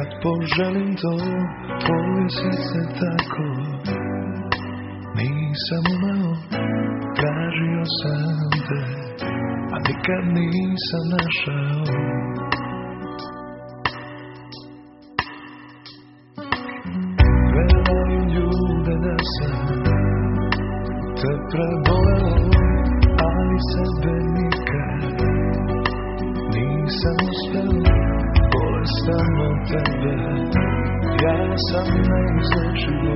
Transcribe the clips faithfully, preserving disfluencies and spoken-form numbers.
kad poželim to, povisi se tako. Nisam umeo, tražio sam te, a nikad nisam našao. Verujem ljude da sam te preboleo, ali sebe nikad nisam uspeo. Bolestan od tebe, ja sam neizlečivo.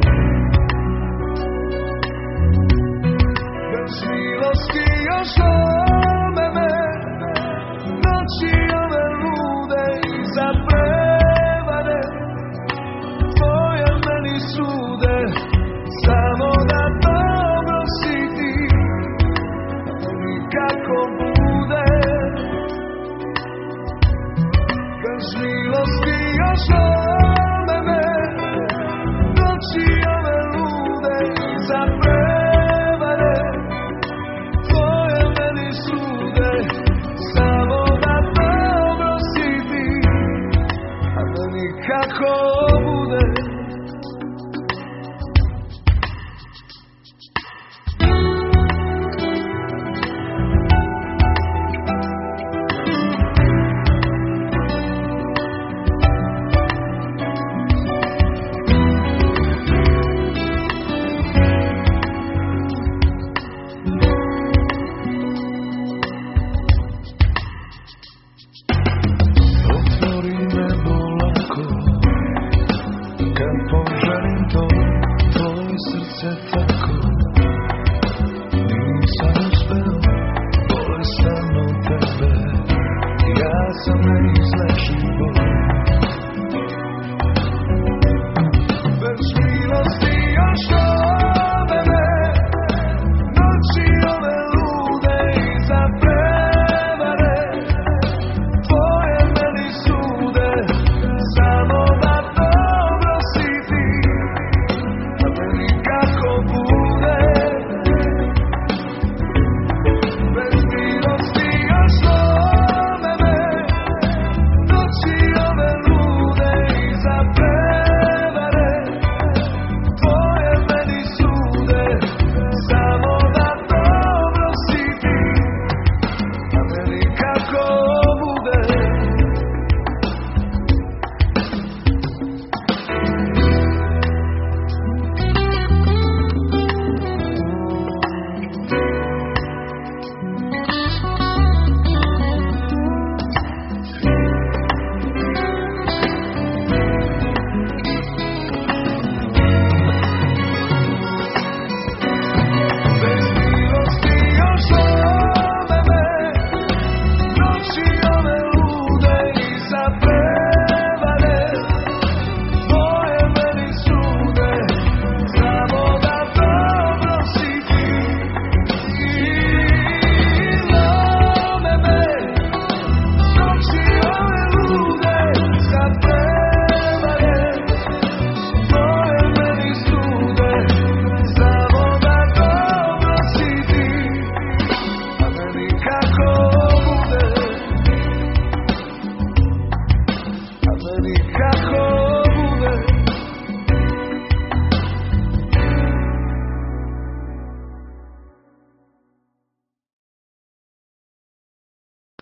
Bez milosti još ome me, noći ove lude i zaprevane, tvoje meni sude, samo da dobro si ti, nikako bude. Bez milosti još ome me, noći ove lude i zaprevane, tvoje meni sude, samo da dobro si ti, a da nikako bude.